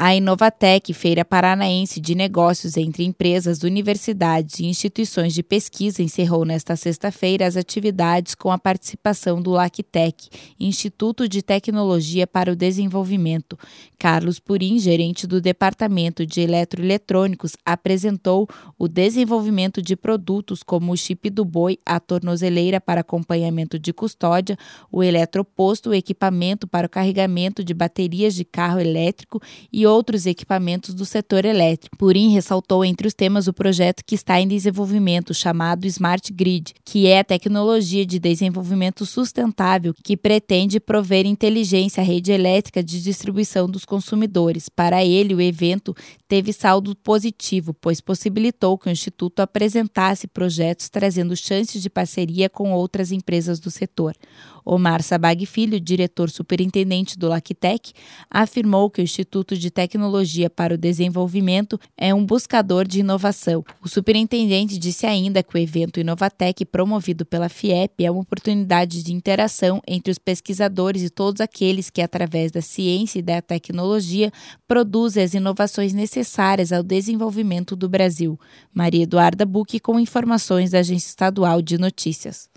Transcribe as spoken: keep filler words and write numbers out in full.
A Inovatec, feira paranaense de negócios entre empresas, universidades e instituições de pesquisa, encerrou nesta sexta-feira as atividades com a participação do LACTEC, Instituto de Tecnologia para o Desenvolvimento. Carlos Purim, gerente do Departamento de Eletroeletrônicos, apresentou o desenvolvimento de produtos como o chip do boi, a tornozeleira para acompanhamento de custódia, o eletroposto, o equipamento para o carregamento de baterias de carro elétrico e outros equipamentos do setor elétrico. Purim ressaltou entre os temas o projeto que está em desenvolvimento, chamado Smart Grid, que é a tecnologia de desenvolvimento sustentável que pretende prover inteligência à rede elétrica de distribuição dos consumidores. Para ele, o evento teve saldo positivo, pois possibilitou que o Instituto apresentasse projetos trazendo chances de parceria com outras empresas do setor. Omar Sabag Filho, diretor superintendente do LACTEC, afirmou que o Instituto de Tecnologia para o Desenvolvimento é um buscador de inovação. O superintendente disse ainda que o evento Inovatec, promovido pela FIEP, é uma oportunidade de interação entre os pesquisadores e todos aqueles que, através da ciência e da tecnologia, produzem as inovações necessárias ao desenvolvimento do Brasil. Maria Eduarda Bucchi, com informações da Agência Estadual de Notícias.